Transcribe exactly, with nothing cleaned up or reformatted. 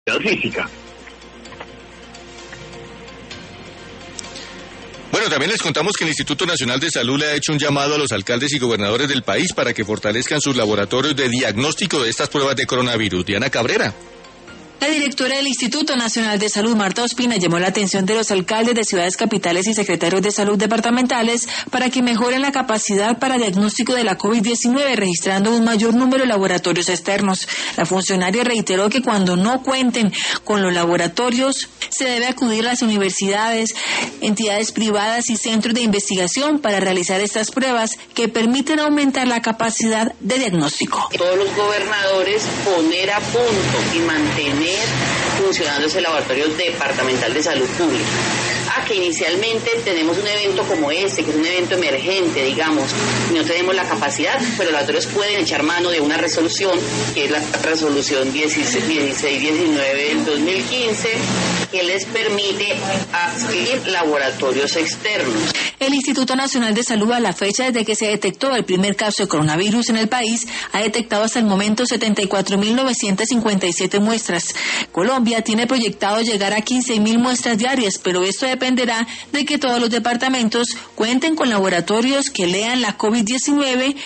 física. Bueno, también les contamos que el Instituto Nacional de Salud le ha hecho un llamado a los alcaldes y gobernadores del país para que fortalezcan sus laboratorios de diagnóstico de estas pruebas de coronavirus. Diana Cabrera. La directora del Instituto Nacional de Salud, Marta Ospina, llamó la atención de los alcaldes de ciudades capitales y secretarios de salud departamentales para que mejoren la capacidad para diagnóstico de la COVID diecinueve, registrando un mayor número de laboratorios externos. La funcionaria reiteró que cuando no cuenten con los laboratorios, se debe acudir a las universidades, entidades privadas y centros de investigación para realizar estas pruebas que permiten aumentar la capacidad de diagnóstico. Todos los gobernadores poner a punto y mantener funcionando ese laboratorio departamental de salud pública. Ah, que inicialmente tenemos un evento como este, que es un evento emergente, digamos, y no tenemos la capacidad, pero los laboratorios pueden echar mano de una resolución, que es la resolución dieciséis diecinueve del dos mil quince, que les permite adquirir laboratorios externos. El Instituto Nacional de Salud, a la fecha desde que se detectó el primer caso de coronavirus en el país, ha detectado hasta el momento setenta y cuatro mil novecientas cincuenta y siete muestras. Colombia tiene proyectado llegar a quince mil muestras diarias, pero esto dependerá de que todos los departamentos cuenten con laboratorios que lean la COVID diecinueve